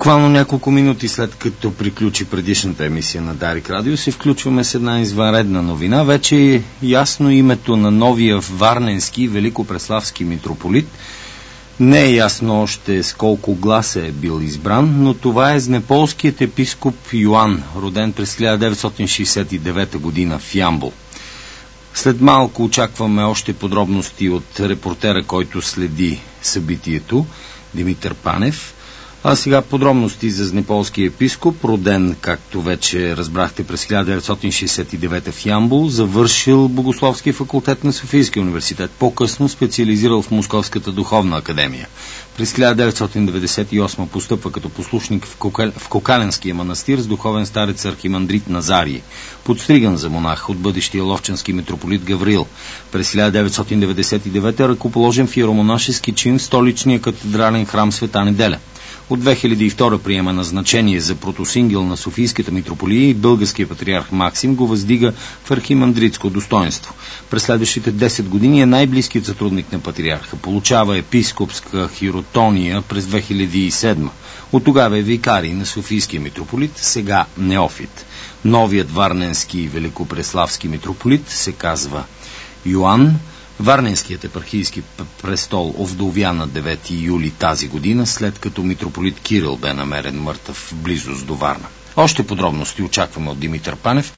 Буквално няколко минути след като приключи предишната емисия на Дарик Радио, се включваме с една извънредна новина. Вече е ясно името на новия варненски великопреславски митрополит. Не е ясно още с колко гласа е бил избран, но това е знеполският епископ Йоан, роден през 1969 година в Ямбол. След малко очакваме още подробности от репортера, който следи събитието, Димитър Панев. А сега подробности за знеполския епископ, роден, както вече разбрахте, през 1969 в Ямбол, завършил Богословския факултет на Софийския университет, по-късно специализирал в Московската духовна академия. През 1998 постъпва като послушник в Кокаленския манастир с духовен старец архимандрит Назарий, подстриган за монах от бъдещия ловчански митрополит Гаврил. През 1999 ръкоположен в иеромонашески чин в столичния катедрален храм Света Неделя. От 2002 приема назначение за протосингел на Софийската митрополия и българския патриарх Максим го въздига в архимандритско достоинство. През следващите 10 години е най-близкият сътрудник на патриарха. Получава епископска хиротония през 2007. От тогава е викарий на Софийския митрополит, сега неофит. Новият варненски великопреславски митрополит се казва Йоан. Варненският епархийски престол овдовя на 9 юли тази година, след като митрополит Кирил бе намерен мъртъв в близост до Варна. Още подробности очакваме от Димитър Панев.